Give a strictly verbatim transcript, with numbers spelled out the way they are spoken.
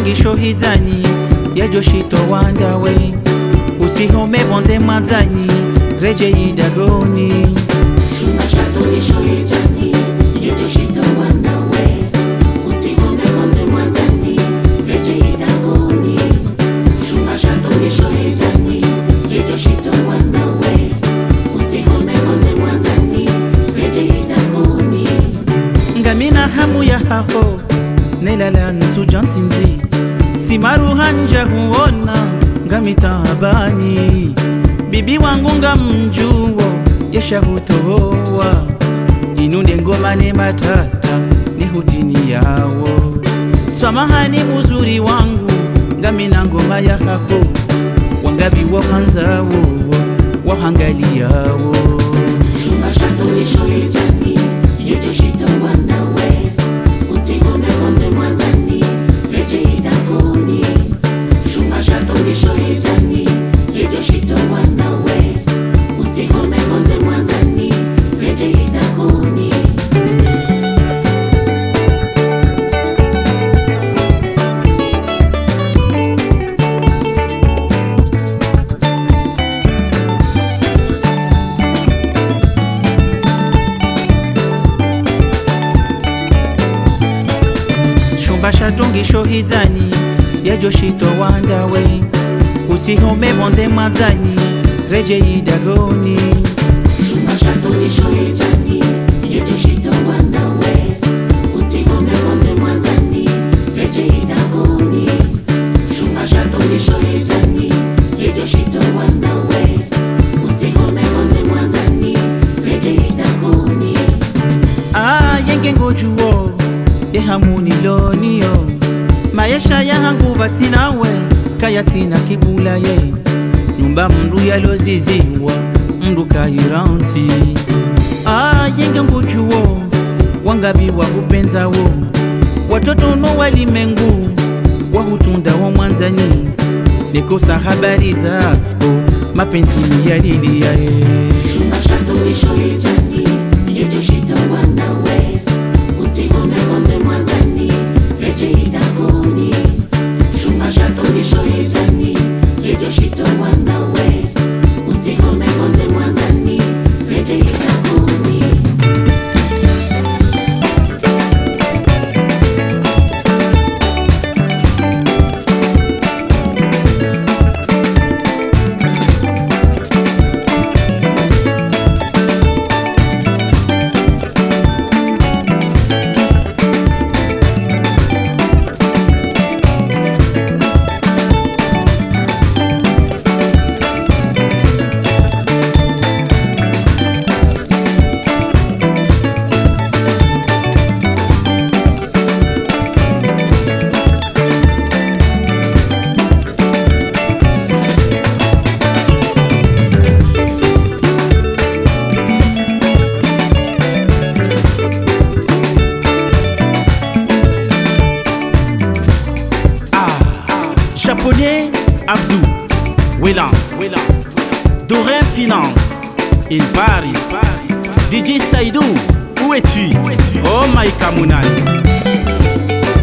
tongisho hizani yejoshito wandawe usihome bonze mwanzani reje idagoni Shumbasha tongisho hizani yejoshito wandawe usihome bonze mwanzani reje idagoni Shumbasha tongisho hizani yejoshito wandawe usihome bonze mwanzani reje idagoni ngamina hamu ya haho nelala ntujansinzi simaru hanja huona ngamitabani bibi wangu ngamjuo yesha hutoa inunde ngoma ne matata ni hutini yawo swamahani muzuri wangu ngamina ngoma ya haho wangabi wahanzawo wahangali yawo Shumbasha tongisho hizani yejoshito wandawe usihome bonze mwanzani reje idagoni Shumbasha tongisho hizani yejoshito wandawe usihome bonze mwanzani reje idagoni Shumbasha tongisho hizani yejoshito wandawe usihome bonze mwanzani reje idagoni Shumbasha tongisho hizani yejoshito wandawe usihome bonze mwanzani reje idagoni Shumbasha tongisho hizani yejoshito wandawe usihome bonze mwanzani reje idagoni ah yenge ngojuo yehamuni loniyo maisha yangu batinawe kayatina kibula ye nyumba mndu yaloziziwa mndu kairanti ah yenge ngujuo wangabi wa kupenzawo watoto no walimengu wahutunda wa mwanzani nikosa habari zako mapenzi yalilia ye Shumbasha tongisho hizani yejoshito wandawe usihome bonze mwanzani reje idagoni Shumbasha tongisho hizani yejoshito wandawe usihome bonze mwanzani reje idagoni Japonais Abdou Wélance Dorin Finance in Paris D J Saïdou, où es-tu? Oh my Kamunal